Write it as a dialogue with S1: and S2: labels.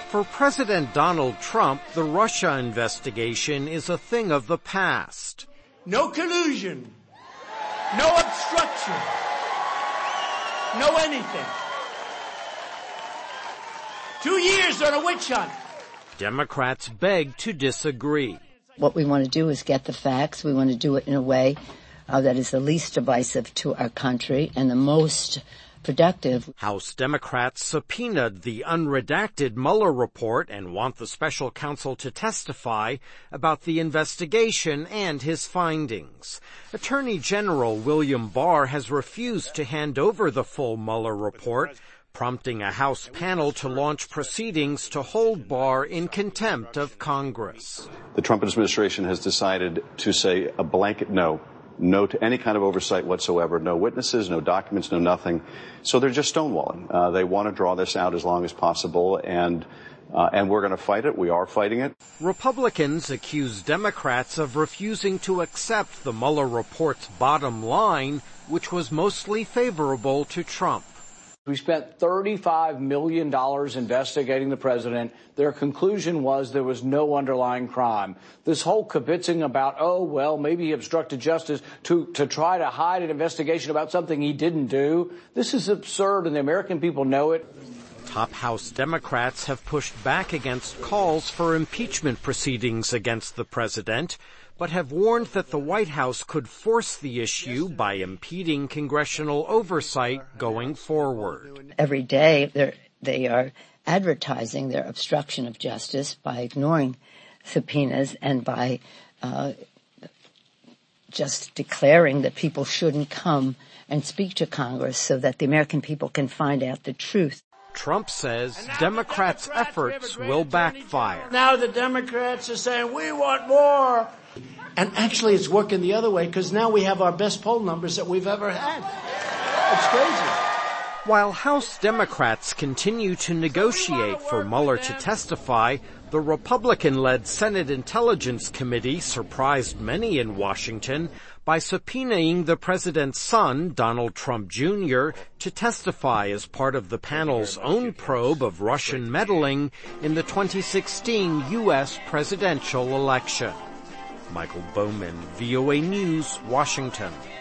S1: For President Donald Trump, the Russia investigation is a thing of the past.
S2: No collusion, no obstruction, no anything. 2 years on a witch hunt.
S1: Democrats beg to disagree.
S3: What we want to do is get the facts. We want to do it in a way that is the least divisive to our country and the most productive.
S1: House Democrats subpoenaed the unredacted Mueller report and want the special counsel to testify about the investigation and his findings. Attorney General William Barr has refused to hand over the full Mueller report, prompting a House panel to launch proceedings to hold Barr in contempt of Congress.
S4: The Trump administration has decided to say a blanket no to any kind of oversight whatsoever, no witnesses, no documents, no nothing. So they're just stonewalling. They want to draw this out as long as possible, and we're going to fight it. We are fighting it.
S1: Republicans accuse Democrats of refusing to accept the Mueller report's bottom line, which was mostly favorable to Trump.
S5: We spent $35 million investigating the president. Their conclusion was there was no underlying crime. This whole kibitzing about, maybe he obstructed justice to try to hide an investigation about something he didn't do. This is absurd, and the American people know it.
S1: Top House Democrats have pushed back against calls for impeachment proceedings against the president, but have warned that the White House could force the issue by impeding congressional oversight going forward.
S3: Every day they are advertising their obstruction of justice by ignoring subpoenas and by just declaring that people shouldn't come and speak to Congress so that the American people can find out the truth.
S1: Trump says Democrats' efforts will backfire.
S2: Now the Democrats are saying, we want more. And actually it's working the other way, because now we have our best poll numbers that we've ever had. It's crazy.
S1: While House Democrats continue to negotiate for Mueller to testify, the Republican-led Senate Intelligence Committee surprised many in Washington by subpoenaing the president's son, Donald Trump Jr., to testify as part of the panel's own probe of Russian meddling in the 2016 U.S. presidential election. Michael Bowman, VOA News, Washington.